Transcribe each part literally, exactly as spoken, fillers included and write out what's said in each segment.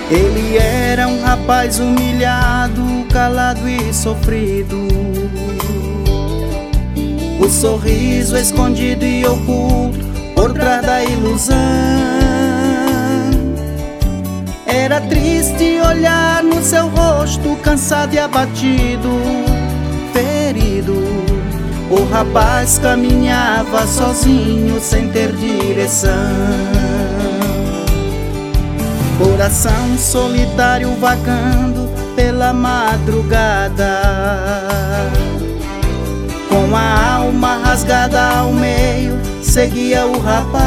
Ele era um rapaz humilhado, calado e sofrido. O sorriso escondido e oculto por trás da ilusão. Era triste olhar no seu rosto, cansado e abatido, ferido. O rapaz caminhava sozinho, sem ter direção. Coração solitário vagando pela madrugada, com a alma rasgada ao meio, seguia o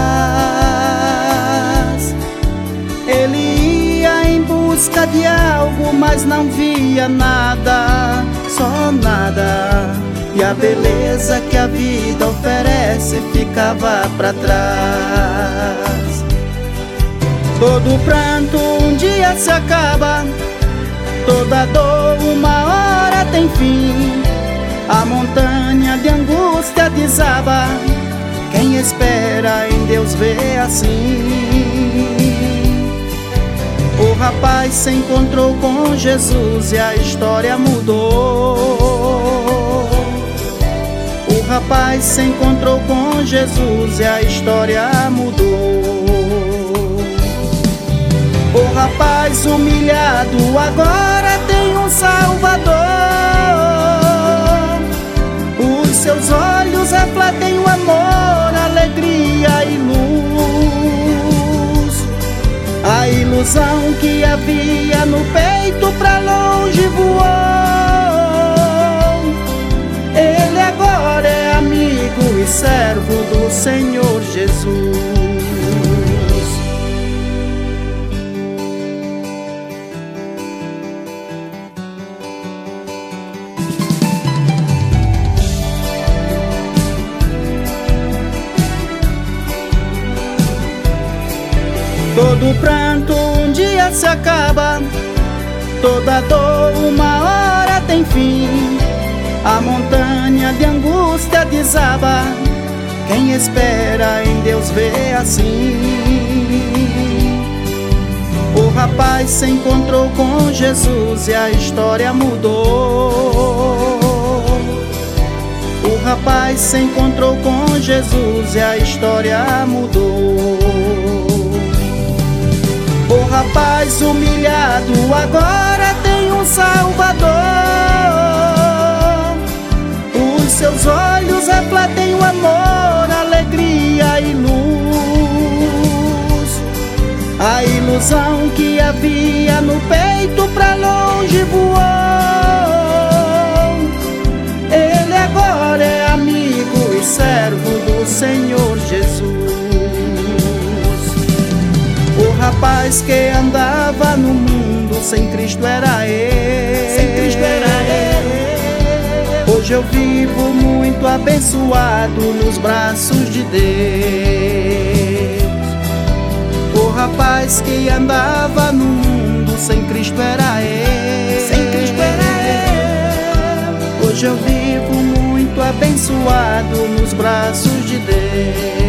rapaz. Ele ia em busca de algo, mas não via nada, só nada. E a beleza que a vida oferece ficava pra trás. Todo pranto um dia se acaba, toda dor uma hora tem fim. A montanha de angústia desaba, quem espera em Deus vê assim. O rapaz se encontrou com Jesus e a história mudou. O rapaz se encontrou com Jesus e a história mudou. O rapaz humilhado agora tem um Salvador. Os seus olhos refletem o amor, alegria e luz. A ilusão que havia no peito pra longe voou. Ele agora é amigo e servo do Senhor Jesus. Todo pranto um dia se acaba, toda dor uma hora tem fim. A montanha de angústia desaba, quem espera em Deus vê assim. O rapaz se encontrou com Jesus e a história mudou. O rapaz se encontrou com Jesus e a história mudou. O rapaz humilhado agora tem um Salvador. Os seus olhos refletem o amor, alegria e luz. A ilusão que havia no peito pra longe voou. Ele agora é amigo e servo do Senhor Jesus. O rapaz que andava no mundo sem Cristo era ele. Sem Cristo era ele. Hoje eu vivo muito abençoado nos braços de Deus. O rapaz que andava no mundo sem Cristo era ele. Sem Cristo era ele. Hoje eu vivo muito abençoado nos braços de Deus.